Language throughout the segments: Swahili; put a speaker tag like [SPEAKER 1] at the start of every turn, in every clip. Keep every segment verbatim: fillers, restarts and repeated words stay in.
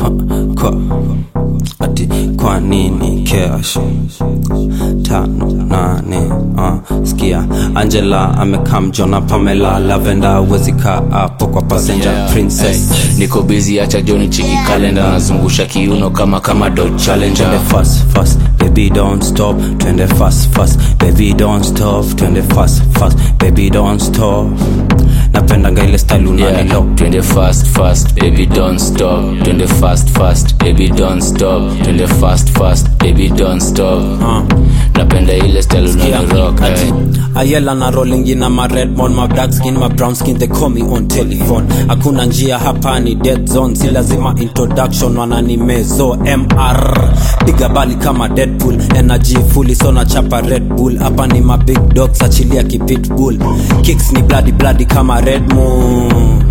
[SPEAKER 1] Kwa ati kwa nini cash tano nane uh, skia Angela amekam Jona Pamela Lavender wezika hapo kwa passenger yeah, princess
[SPEAKER 2] hey. Niko busy acha Johnny chiki calendar nazungusha kiuno kama kama dot challenger.
[SPEAKER 1] Twende fast fast baby don't stop, twende fast fast baby don't stop, twende fast fast baby don't stop. Napenda ile style unani lock.
[SPEAKER 2] Twende fast fast baby don't stop, twende fast fast baby don't stop, twende fast fast baby don't stop. uh. Napenda ile style unani rock. Hey.
[SPEAKER 1] Ayela na rolling in my red mon, my black skin, my brown skin, they call me on telephone. Hakuna njia hapa ni dead zone, si lazima introduction wanani mezo M R. Piga bali kama Deadpool, energy fully so na chapa Red Bull. Hapa ni my big dogs achilia ki pitbull. Kicks ni bloody bloody kama Red Moon.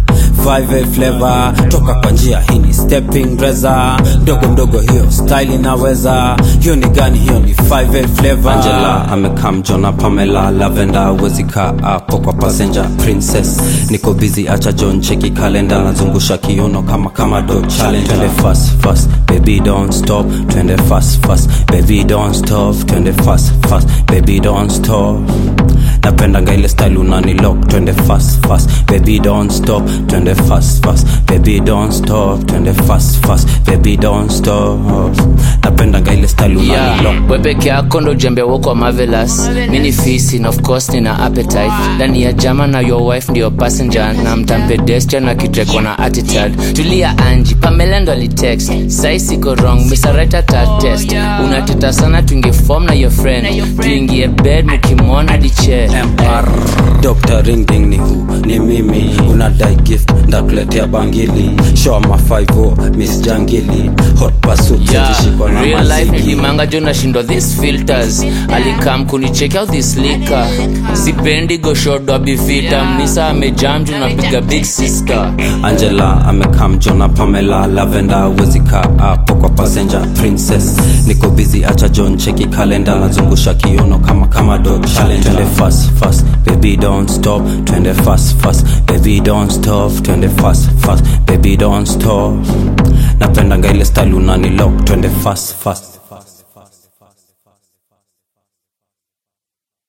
[SPEAKER 1] Five flavor toka kwa njia hii ni stepping reza dogo mdogo hiyo style inaweza hiyo ni gani hiyo ni five flavor. Angela amekam Jona Pamela Lavender wezika hapo kwa passenger princess. Niko busy acha John cheki calendar nazungusha kiuno kama kama dot challenge. Twende fast fast baby don't stop, twende fast fast baby don't stop, twende fast fast baby don't stop. Napenda ile style unani lock. Twende fast fast baby don't stop, twende fast fast baby don't stop, twende fast fast baby don't stop. Napenda ile style unani yeah, lock.
[SPEAKER 2] Wewe peke yako ndo jembe wako marvelous. Mini feast and of course nina appetite. Ndani ya jama na your wife ndio passenger na mtampe destia na kiteko na attitude. Tulia Angie Pamela ndo ali text. Sai siko wrong Mister Right at test. Unateta sana tungeform na your friend. Tuingie bed mkimona di chair.
[SPEAKER 1] M R Doctor Ring Ding ni hu ni mimi. Unadai gift ndakuletea bangili. Show my five oh Miss Jangili. Hot pursuit
[SPEAKER 2] yeah, shiko na real life nilimanga Jona shindo these filters. Alikam kuni check out this liquor. Sipendi go short do bivita. Mnisa amejam Jona piga big sister.
[SPEAKER 1] Angela amekam Jona Pamela Lavender wezika hapo kwa passenger princess. Niko busy acha John cheki calendar nazungusha kiuno kama kama dot challenge. Twende fast fast baby don't stop, twende fast fast baby don't stop, twende fast fast baby don't stop. Napenda ile style unani lock. Twende fast fast